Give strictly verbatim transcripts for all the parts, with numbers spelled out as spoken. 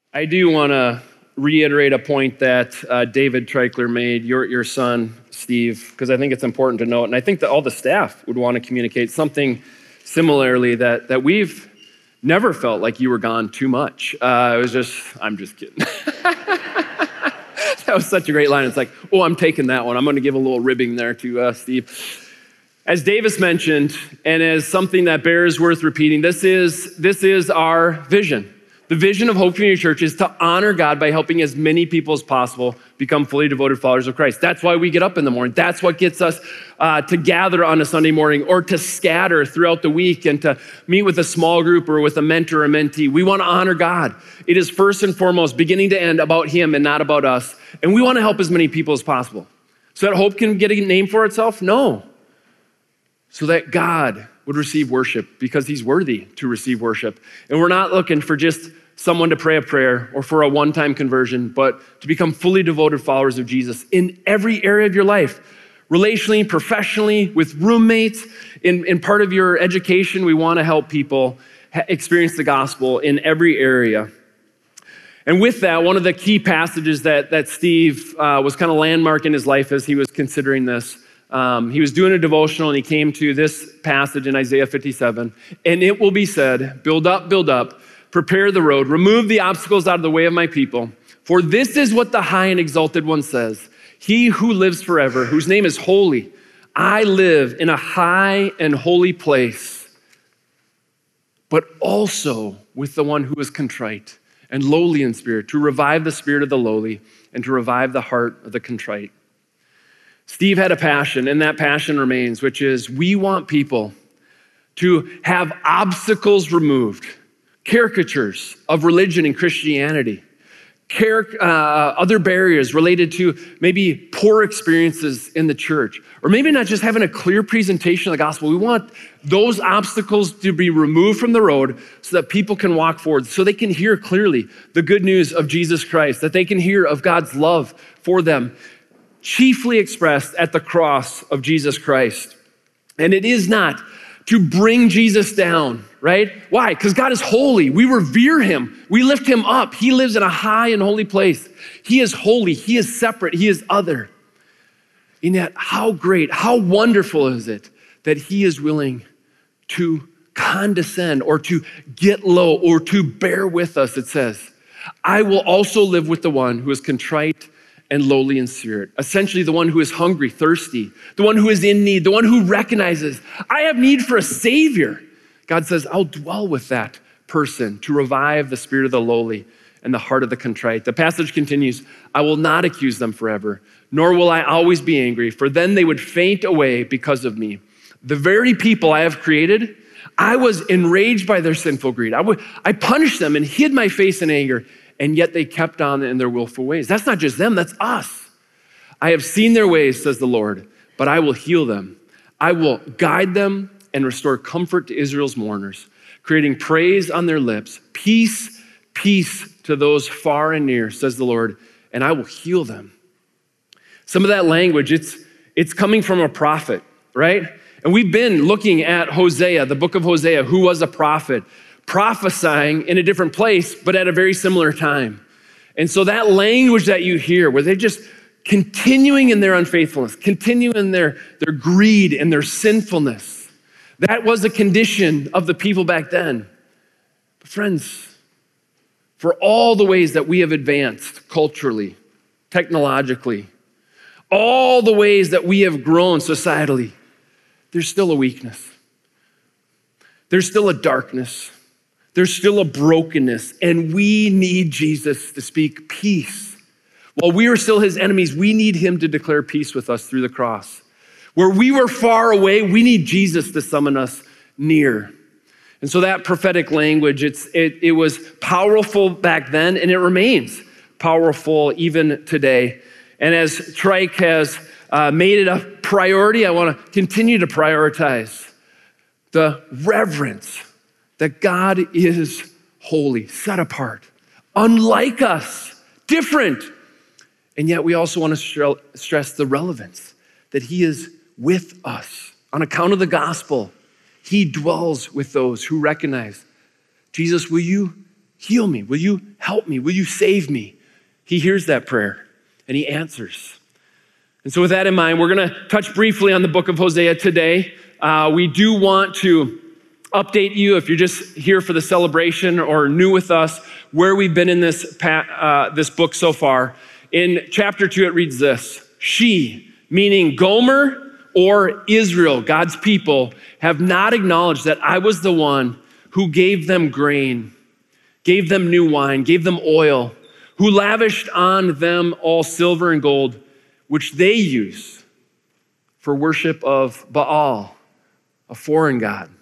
I do want to reiterate a point that uh, David Treichler made, your, your son, Steve, because I think it's important to note, and I think that all the staff would want to communicate something similarly, that, that we've never felt like you were gone too much. Uh, it was just, I'm just kidding. That was such a great line. It's like, oh, I'm taking that one. I'm going to give a little ribbing there to uh, Steve. As Davis mentioned, and as something that bears worth repeating, this is, this is our vision. The vision of Hope Community Church is to honor God by helping as many people as possible become fully devoted followers of Christ. That's why we get up in the morning. That's what gets us uh, to gather on a Sunday morning, or to scatter throughout the week and to meet with a small group or with a mentor or mentee. We want to honor God. It is first and foremost, beginning to end, about Him and not about us. And we want to help as many people as possible. So that Hope can get a name for itself? No. So that God would receive worship, because He's worthy to receive worship. And we're not looking for just someone to pray a prayer or for a one-time conversion, but to become fully devoted followers of Jesus in every area of your life, relationally, professionally, with roommates. In, in part of your education, we want to help people ha- experience the gospel in every area. And with that, one of the key passages that, that Steve uh, was kind of landmark in his life as he was considering this, um, he was doing a devotional and he came to this passage in Isaiah fifty-seven, and it will be said, build up, build up, prepare the road, remove the obstacles out of the way of my people. For this is what the high and exalted one says, He who lives forever, whose name is holy. I live in a high and holy place, but also with the one who is contrite and lowly in spirit, to revive the spirit of the lowly and to revive the heart of the contrite. Steve had a passion, and that passion remains, which is we want people to have obstacles removed, caricatures of religion and Christianity, Char- uh, other barriers related to maybe poor experiences in the church, or maybe not just having a clear presentation of the gospel. We want those obstacles to be removed from the road so that people can walk forward, so they can hear clearly the good news of Jesus Christ, that they can hear of God's love for them, chiefly expressed at the cross of Jesus Christ. And it is not to bring Jesus down, right? Why? Because God is holy. We revere Him. We lift Him up. He lives in a high and holy place. He is holy. He is separate. He is other. And yet, how great, how wonderful is it that He is willing to condescend or to get low or to bear with us, it says. I will also live with the one who is contrite and lowly in spirit. Essentially, the one who is hungry, thirsty, the one who is in need, the one who recognizes, I have need for a Savior. God says, I'll dwell with that person to revive the spirit of the lowly and the heart of the contrite. The passage continues, I will not accuse them forever, nor will I always be angry, for then they would faint away because of me. The very people I have created, I was enraged by their sinful greed. I, would, I punished them and hid my face in anger, and yet they kept on in their willful ways. That's not just them, that's us. I have seen their ways, says the Lord, but I will heal them. I will guide them and restore comfort to Israel's mourners, creating praise on their lips. Peace, peace to those far and near, says the Lord, and I will heal them. Some of that language, it's, it's coming from a prophet, right? And we've been looking at Hosea, the book of Hosea, who was a prophet, prophesying in a different place, but at a very similar time. And so that language that you hear, where they're just continuing in their unfaithfulness, continuing in their, their greed and their sinfulness, that was a condition of the people back then. But friends, for all the ways that we have advanced culturally, technologically, all the ways that we have grown societally, there's still a weakness. There's still a darkness. There's still a brokenness, and we need Jesus to speak peace. While we are still His enemies, we need Him to declare peace with us through the cross. Where we were far away, we need Jesus to summon us near. And so that prophetic language, it's, it, it was powerful back then, and it remains powerful even today. And as Trike has uh, made it a priority, I want to continue to prioritize the reverence that God is holy, set apart, unlike us, different. And yet we also want to stress the relevance that He is with us. On account of the gospel, He dwells with those who recognize, Jesus, will you heal me? Will you help me? Will you save me? He hears that prayer and he answers. And so with that in mind, we're going to touch briefly on the book of Hosea today. Uh, we do want to update you if you're just here for the celebration or new with us, where we've been in this, uh, this book so far. In chapter two, it reads this: she, meaning Gomer or Israel, God's people, have not acknowledged that I was the one who gave them grain, gave them new wine, gave them oil, who lavished on them all silver and gold, which they use for worship of Baal, a foreign god.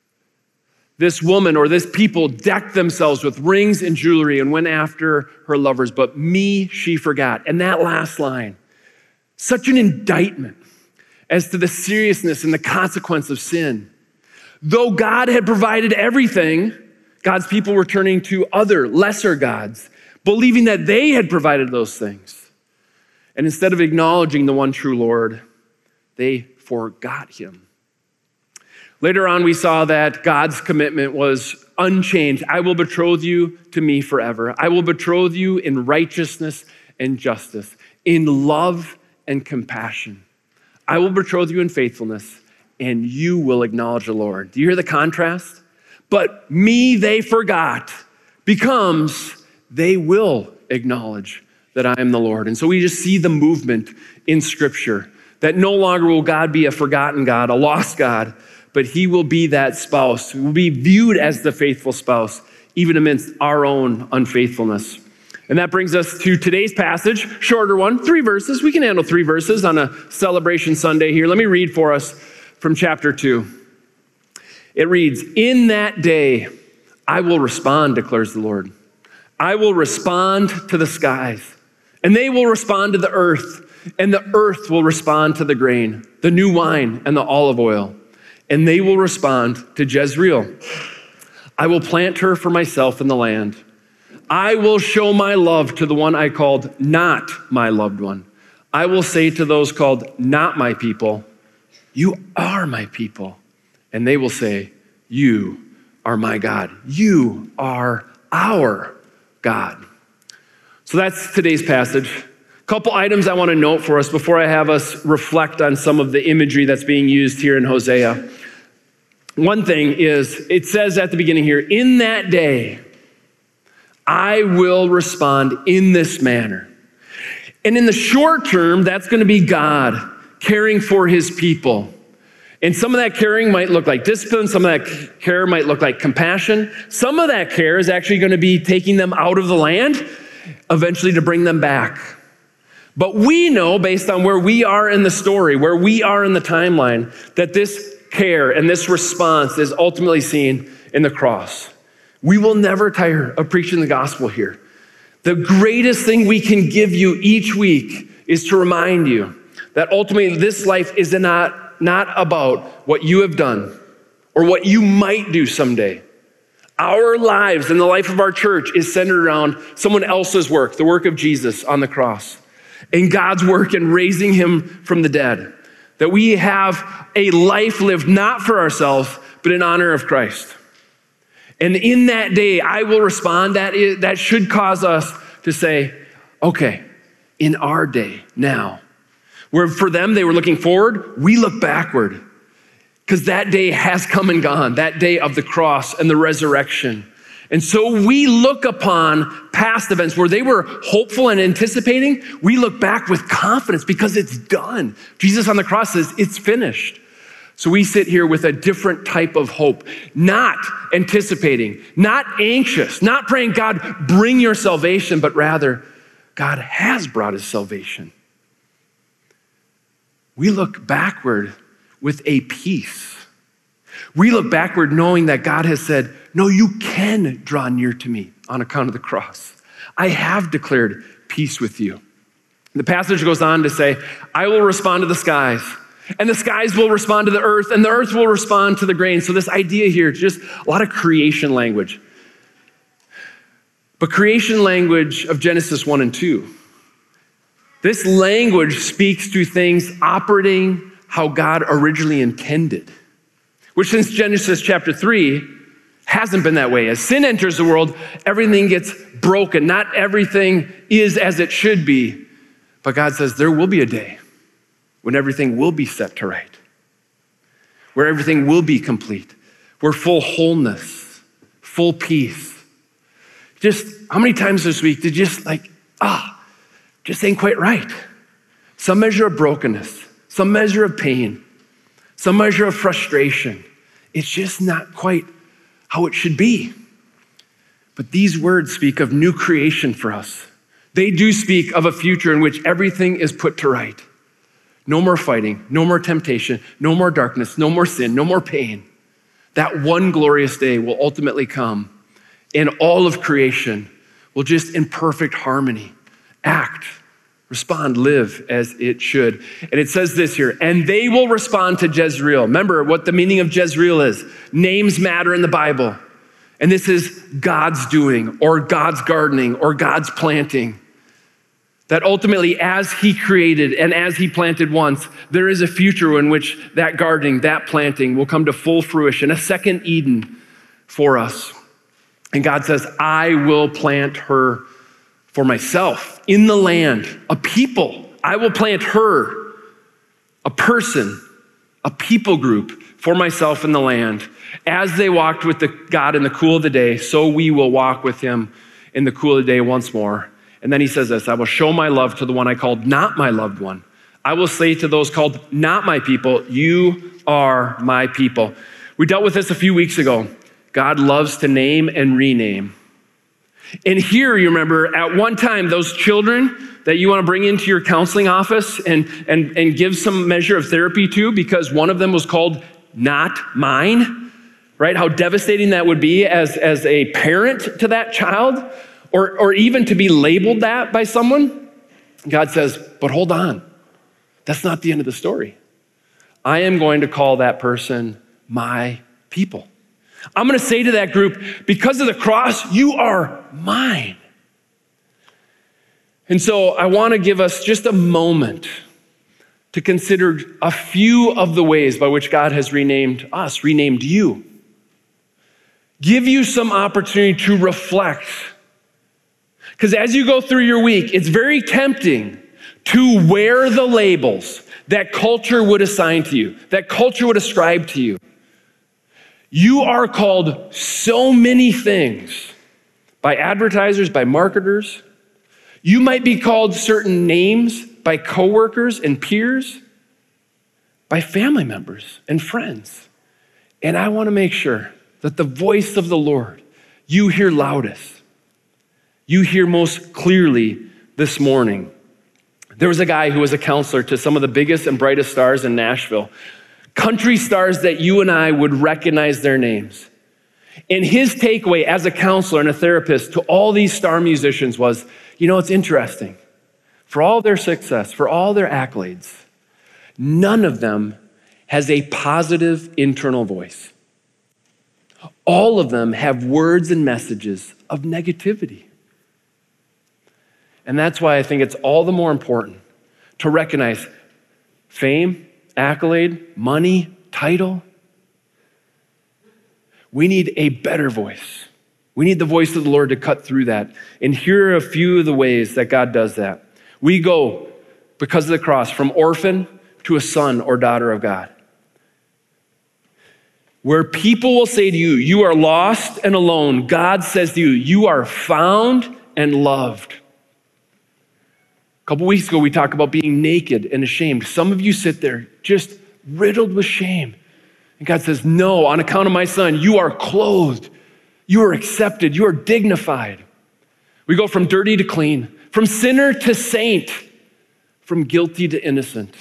This woman or this people decked themselves with rings and jewelry and went after her lovers, but me she forgot. And that last line, such an indictment as to the seriousness and the consequence of sin. Though God had provided everything, God's people were turning to other lesser gods, believing that they had provided those things. And instead of acknowledging the one true Lord, they forgot him. Later on, we saw that God's commitment was unchanged. I will betroth you to me forever. I will betroth you in righteousness and justice, in love and compassion. I will betroth you in faithfulness, and you will acknowledge the Lord. Do you hear the contrast? But me they forgot becomes they will acknowledge that I am the Lord. And so we just see the movement in Scripture that no longer will God be a forgotten God, a lost God, but he will be that spouse who will be viewed as the faithful spouse, even amidst our own unfaithfulness. And that brings us to today's passage, shorter one, three verses. We can handle three verses on a celebration Sunday here. Let me read for us from chapter two. It reads, in that day, I will respond, declares the Lord. I will respond to the skies, and they will respond to the earth, and the earth will respond to the grain, the new wine, and the olive oil. And they will respond to Jezreel. I will plant her for myself in the land. I will show my love to the one I called not my loved one. I will say to those called not my people, you are my people. And they will say, you are my God. You are our God. So that's today's passage. A couple items I want to note for us before I have us reflect on some of the imagery that's being used here in Hosea. One thing is, it says at the beginning here, in that day, I will respond in this manner. And in the short term, that's going to be God caring for his people. And some of that caring might look like discipline. Some of that care might look like compassion. Some of that care is actually going to be taking them out of the land, eventually to bring them back. But we know, based on where we are in the story, where we are in the timeline, that this care and this response is ultimately seen in the cross. We will never tire of preaching the gospel here. The greatest thing we can give you each week is to remind you that ultimately this life is not, not about what you have done or what you might do someday. Our lives and the life of our church is centered around someone else's work, the work of Jesus on the cross, and God's work in raising him from the dead. That we have a life lived not for ourselves, but in honor of Christ. And in that day, I will respond. That is, that should cause us to say, okay, in our day now, where for them they were looking forward, we look backward. Because that day has come and gone, that day of the cross and the resurrection. And so we look upon past events where they were hopeful and anticipating. We look back with confidence because it's done. Jesus on the cross says it's finished. So we sit here with a different type of hope, not anticipating, not anxious, not praying, God, bring your salvation, but rather, God has brought his salvation. We look backward with a peace. We look backward knowing that God has said, no, you can draw near to me on account of the cross. I have declared peace with you. The passage goes on to say, I will respond to the skies, and the skies will respond to the earth, and the earth will respond to the grain. So this idea here, just a lot of creation language. But creation language of Genesis one and two. This language speaks to things operating how God originally intended, which since Genesis chapter three Hasn't been that way. As sin enters the world, everything gets broken. Not everything is as it should be. But God says there will be a day when everything will be set to right, where everything will be complete, where full wholeness, full peace. Just how many times this week did you just like, ah, just ain't quite right? Some measure of brokenness, some measure of pain, some measure of frustration. It's just not quite how it should be. But these words speak of new creation for us. They do speak of a future in which everything is put to right. No more fighting, no more temptation, no more darkness, no more sin, no more pain. That one glorious day will ultimately come, and all of creation will just in perfect harmony act, respond, live as it should. And it says this here, and they will respond to Jezreel. Remember what the meaning of Jezreel is. Names matter in the Bible. And this is God's doing, or God's gardening, or God's planting. That ultimately, as he created and as he planted once, there is a future in which that gardening, that planting will come to full fruition, a second Eden for us. And God says, I will plant her for myself in the land, a people. I will plant her, a person, a people group for myself in the land. As they walked with the God in the cool of the day, so we will walk with him in the cool of the day once more. And then he says this, I will show my love to the one I called not my loved one. I will say to those called not my people, you are my people. We dealt with this a few weeks ago. God loves to name and rename. And here, you remember, at one time, those children that you want to bring into your counseling office and, and, and give some measure of therapy to because one of them was called not mine, right? How devastating that would be as, as a parent to that child, or, or even to be labeled that by someone. God says, but hold on. That's not the end of the story. I am going to call that person my people. I'm going to say to that group, because of the cross, you are mine. And so I want to give us just a moment to consider a few of the ways by which God has renamed us, renamed you. Give you some opportunity to reflect. Because as you go through your week, it's very tempting to wear the labels that culture would assign to you, that culture would ascribe to you. You are called so many things by advertisers, by marketers. You might be called certain names by coworkers and peers, by family members and friends. And I want to make sure that the voice of the Lord you hear loudest, you hear most clearly this morning. There was a guy who was a counselor to some of the biggest and brightest stars in Nashville, country stars that you and I would recognize their names. And his takeaway as a counselor and a therapist to all these star musicians was, you know, it's interesting. For all their success, for all their accolades, none of them has a positive internal voice. All of them have words and messages of negativity. And that's why I think it's all the more important to recognize fame, accolade, money, title. We need a better voice. We need the voice of the Lord to cut through that. And here are a few of the ways that God does that. We go, because of the cross, from orphan to a son or daughter of God. Where people will say to you, you are lost and alone, God says to you, you are found and loved. A couple weeks ago, we talked about being naked and ashamed. Some of you sit there just riddled with shame. And God says, no, on account of my son, you are clothed. You are accepted. You are dignified. We go from dirty to clean, from sinner to saint, from guilty to innocent.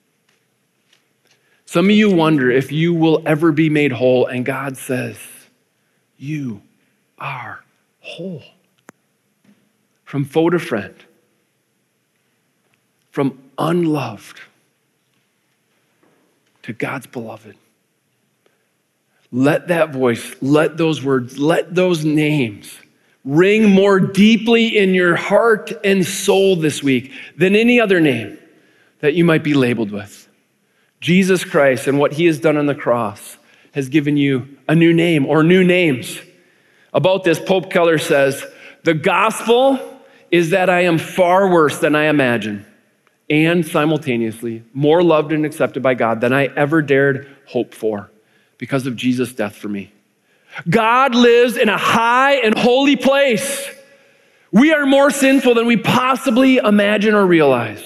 Some of you wonder if you will ever be made whole, and God says, you are whole. From foe to friend, from unloved to God's beloved. Let that voice, let those words, let those names ring more deeply in your heart and soul this week than any other name that you might be labeled with. Jesus Christ and what he has done on the cross has given you a new name or new names. About this, Pope Keller says, the gospel is that I am far worse than I imagine, and simultaneously more loved and accepted by God than I ever dared hope for because of Jesus' death for me. God lives in a high and holy place. We are more sinful than we possibly imagine or realize.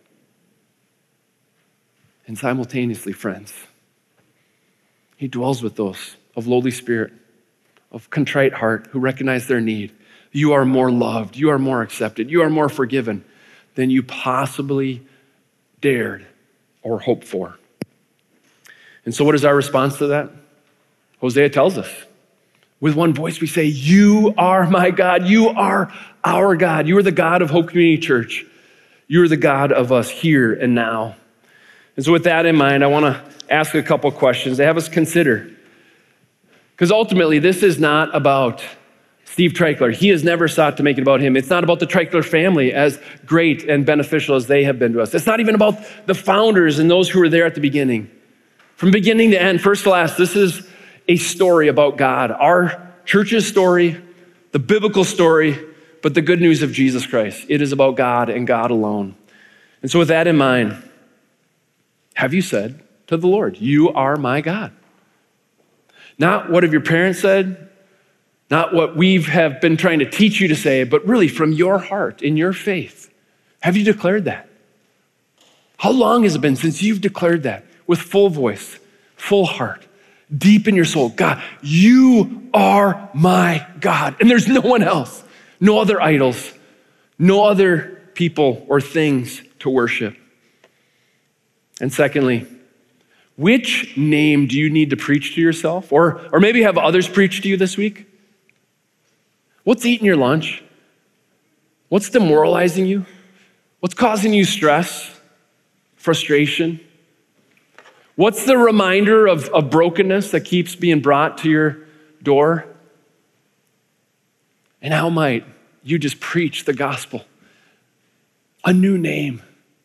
And simultaneously, friends, he dwells with those of lowly spirit, of contrite heart, who recognize their need. You are more loved, you are more accepted, you are more forgiven than you possibly dared or hoped for. And so what is our response to that? Hosea tells us. With one voice we say, you are my God, you are our God. You are the God of Hope Community Church. You are the God of us here and now. And so with that in mind, I want to ask a couple questions to have us consider. Because ultimately, this is not about Steve Treichler. He has never sought to make it about him. It's not about the Treichler family, as great and beneficial as they have been to us. It's not even about the founders and those who were there at the beginning. From beginning to end, first to last, this is a story about God. Our church's story, the biblical story, but the good news of Jesus Christ. It is about God and God alone. And so with that in mind, have you said to the Lord, you are my God? Not what have your parents said, not what we have been trying to teach you to say, but really from your heart, in your faith. Have you declared that? How long has it been since you've declared that with full voice, full heart, deep in your soul? God, you are my God, and there's no one else, no other idols, no other people or things to worship. And secondly, which name do you need to preach to yourself? Or, or maybe have others preach to you this week? What's eating your lunch? What's demoralizing you? What's causing you stress, frustration? What's the reminder of, of brokenness that keeps being brought to your door? And how might you just preach the gospel? A new name.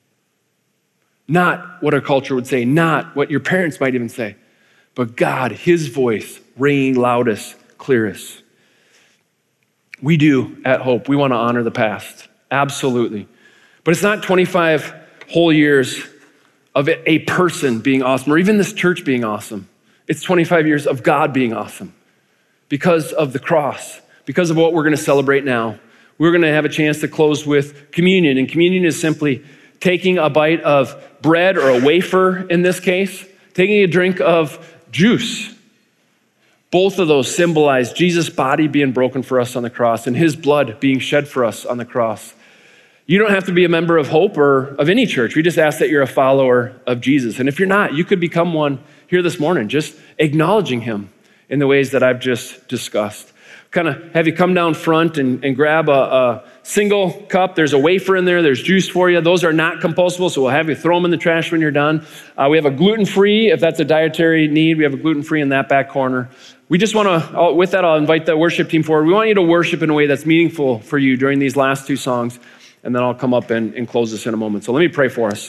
Not what our culture would say, not what your parents might even say, but God, his voice, ringing loudest, clearest. We do at Hope. We want to honor the past, absolutely. But it's not twenty-five whole years of a person being awesome, or even this church being awesome. It's twenty-five years of God being awesome because of the cross, because of what we're going to celebrate now. We're going to have a chance to close with communion, and communion is simply taking a bite of bread, or a wafer in this case, taking a drink of juice. Both of those symbolize Jesus' body being broken for us on the cross and his blood being shed for us on the cross. You don't have to be a member of Hope or of any church. We just ask that you're a follower of Jesus. And if you're not, you could become one here this morning, just acknowledging him in the ways that I've just discussed. Kind of have you come down front and, and grab a, a single cup. There's a wafer in there. There's juice for you. Those are not compostable, so we'll have you throw them in the trash when you're done. Uh, we have a gluten-free, if that's a dietary need. We have a gluten-free in that back corner. We just want to, with that, I'll invite the worship team forward. We want you to worship in a way that's meaningful for you during these last two songs, and then I'll come up and, and close this in a moment. So let me pray for us.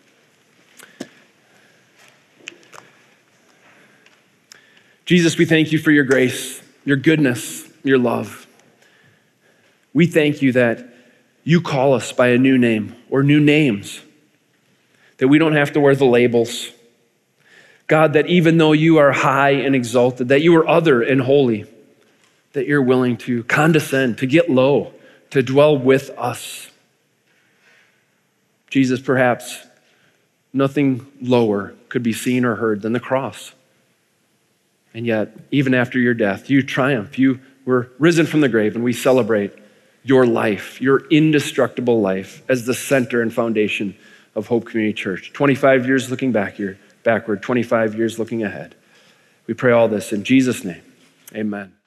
Jesus, we thank you for your grace, your goodness, your love. We thank you that you call us by a new name or new names, that we don't have to wear the labels. God, that even though you are high and exalted, that you are other and holy, that you're willing to condescend, to get low, to dwell with us. Jesus, perhaps nothing lower could be seen or heard than the cross. And yet, even after your death, you triumph. You were risen from the grave, and we celebrate your life, your indestructible life, as the center and foundation of Hope Community Church. twenty-five years looking back here, backward, twenty-five years looking ahead. We pray all this in Jesus' name. Amen.